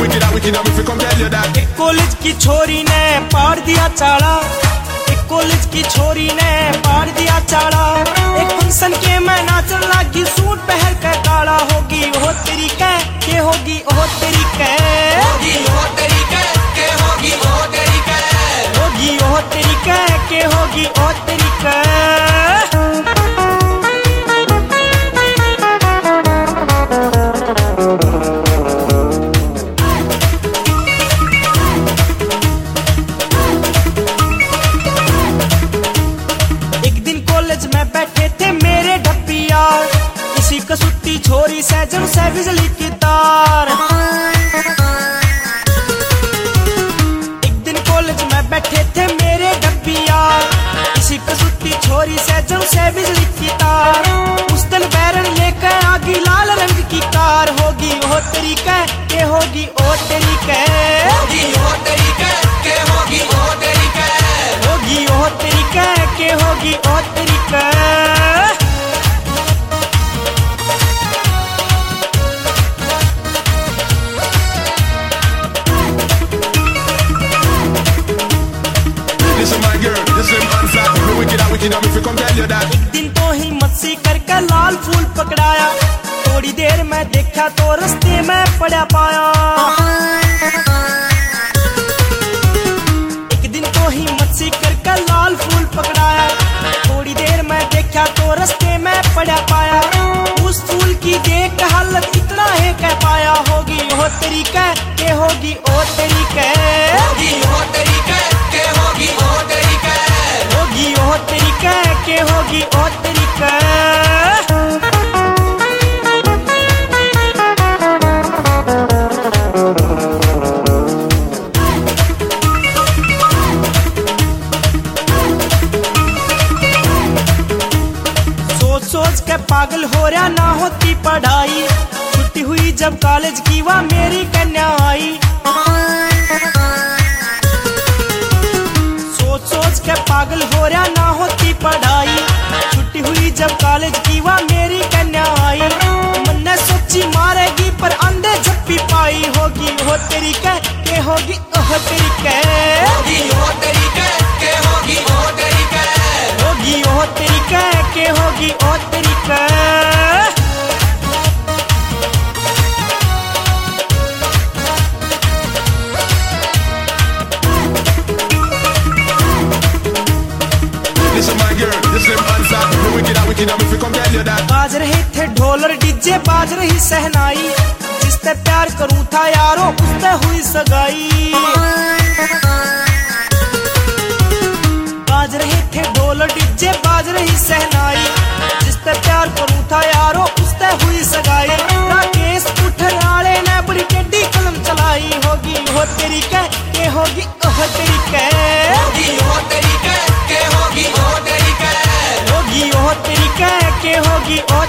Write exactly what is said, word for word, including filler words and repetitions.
एक कॉलेज की छोरी ने पाड़ दिया चाड़ा, एक कॉलेज की छोरी ने पाड़ दिया चाड़ा। एक फंक्शन के मैं नाचन लागी सूट पहन कर काला। होगी वो तेरी कै के होगी वो तेरी कै होगी वो तेरी कै के होगी वो तेरी कै होगी वो तेरी कै के होगी वो तेरी कै। में बैठे थे मेरे ढप्पिया, इसी कसुट्टी छोरी सैजन से बिजली की तार। एक दिन कॉलेज में बैठे थे मेरे ढप्पिया, इसी कसुट्टी छोरी सैजन से बिजली की तार। उस दिन बैरन लेकर आगी लाल रंग की कार। होगी वो तेरी कै के होगी ओ तेरी कै होगी वो तेरी कै के होगी ओ तेरी कै होगी वो तेरी कै के होगी ओ तेरी कै। एक दिन तो हिम्मत सी करके लाल फूल पकड़ाया, थोड़ी देर में देखा तो रास्ते में पड़ा पाया। एक दिन तो हिम्मत सी करके लाल फूल पकड़ाया, थोड़ी देर में देखा तो रास्ते में पड़ा पाया। उस फूल की देख हालत इतना है कह पाया। होगी वो तेरी कै के होगी ओ तेरी कै होगी वो तेरी कै के होगी ओ तेरी कै होगी वो तेरी कै के होगी ओ तेरी कै। सोच के पागल हो रहा ना होती पढ़ाई, छुट्टी हुई जब कॉलेज की वह मेरी कन्या आई। सोच सोच के पागल हो रहा ना होती पढ़ाई, छुट्टी हुई जब कॉलेज की वह मेरी कन्या आई। मन ने सोची मारेगी पर अंधे झप्पी पाई। होगी वो तेरी कै के होगी ओह तेरी कै होगी वो तेरी कै के होगी ओ तेरी कै होगी वो तेरी कै के होगी ओ तेरी कै। बाज रहे थे ढोलर डीजे बाज रही सहनाई, जिससे प्यार करूं था यारो उससे हुई सगाई। बाज रहे थे ढोलर डीजे बाज रही सहनाई, जिससे प्यार करूं था यारो उससे हुई सगाई। राकेश उठराले ने बड़ी टेढ़ी कलम चलाई। होगी वो तेरी कै के होगी ओह तेरी कै होगी वो तेरी कै के होगी ओ तेरी कै होगी वो तेरी कै के होगी ओ